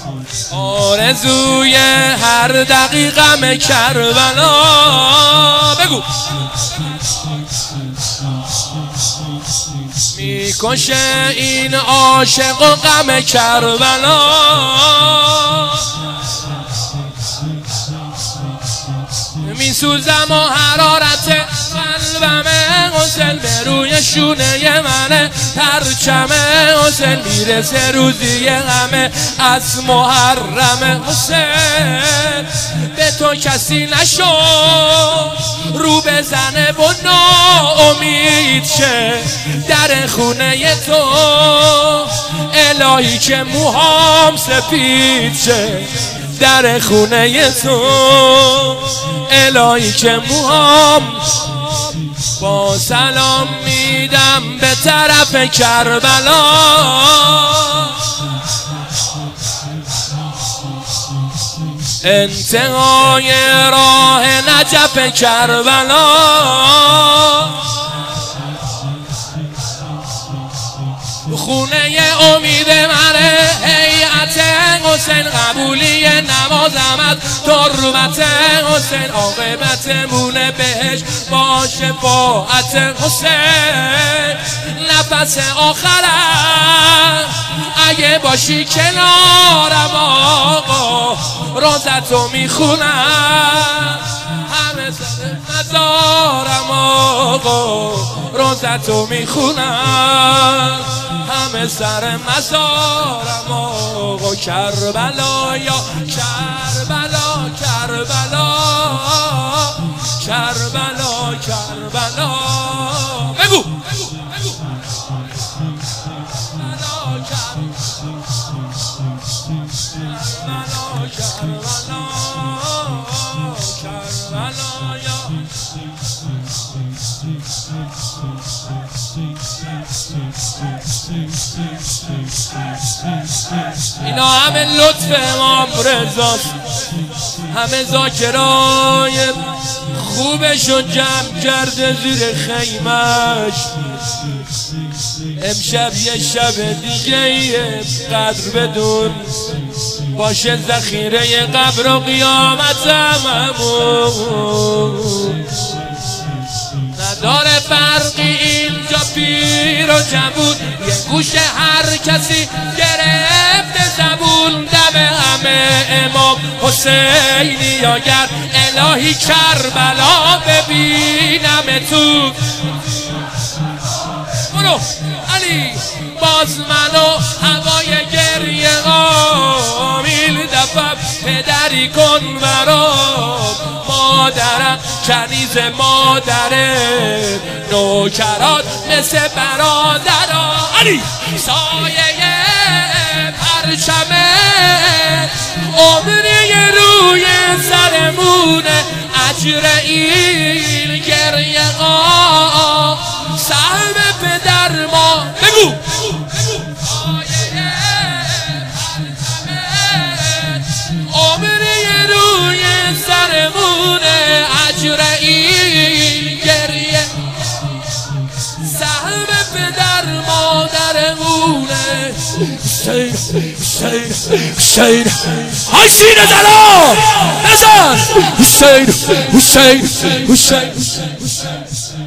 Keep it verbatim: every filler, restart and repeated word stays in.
آرزوی هر دقیقم کربلا. بگو میکشه این عاشق و غم کربلا. میسوزم و حرارت قلبم حسین به روی شونه منه. پرچم حسین میرسه روزی همه از محرم حسین. به تو کسی نشد رو بزنه و ناامید شه در خونه تو. الهی که موهام سفید شه در خونه تو. الهی که موهام. با سلام میدم به طرف کربلا. انتهای راه نجف کربلا. خونه امید منه هیئت حسین. قبولی نمازمت تربت حسین. عاقبت مونه بهش با شفاعت حسین. نفس آخرم اگه باشی کنارم آقا روزتو میخونم. همه سر مزارم آقا روزتو میخونم. همه سر مزارم آقا کربلا یا کربلا کربلا کربلا کربلا. بگو اینا همه لطف امام رضاست. همه ذاکرای خوبشو جمع کرده زیر خیمش. امشب یه شب دیگه قدر بدون باشه ذخیره قبر و قیامتم همون. نداره فرقی اینجا پیر و جوون. یه گوش هر کسی گرفته زبون. دم همه امام حسینی اگر الهی کربلا ببینم تو. برو علی باز منو هوای گریه آمیل دفب پدری کن برام. مادرم کنیز مادره نوکرات مثل برادرم. علی سایه پرچمه عمری روی سرمونه. اجر این گریه ها سهم پدر ما. بگو عمری روی سرمونه. اجر این گریه سهم پدر مادرمونه. حسین حسین حسین های سینه زلا بزن. حسین حسین حسین حسین